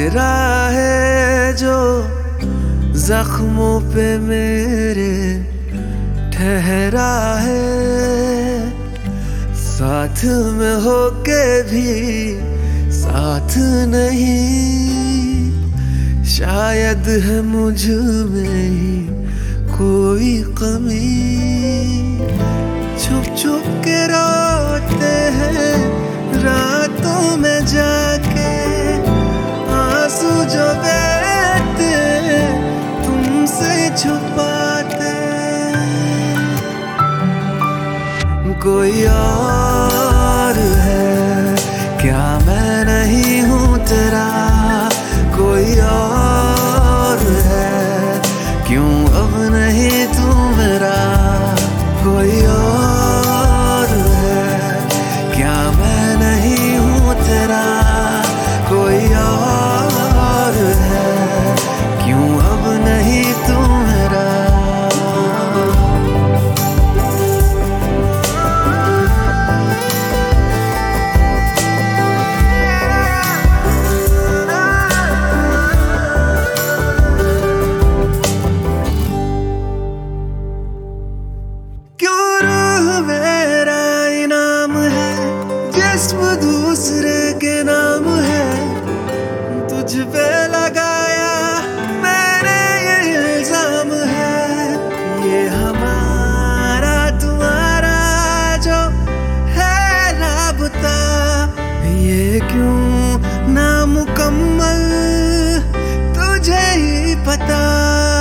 तेरा है जो जख्मों पे मेरे ठहरा है, साथ में होके भी साथ नहीं। शायद है मुझ में ही कोई कमी, छुप छुप के रोते हैं रातों में जाके, आंसू जो बहते तुमसे छुपाते। कोई और है क्या, मैं नहीं हूँ तेरा। कोई और है क्यों, अब नहीं तू मेरा। कोई और है क्या, मैं नहीं हूँ तेरा। कोई और है क्यों, अब नहीं तू मेरा। जिस्म दूसरे के नाम है, तुझ पे लगाया मैंने ये इल्जाम है। ये हमारा तुम्हारा जो है राबता, ये क्यों नामुकम्मल तुझे ही पता।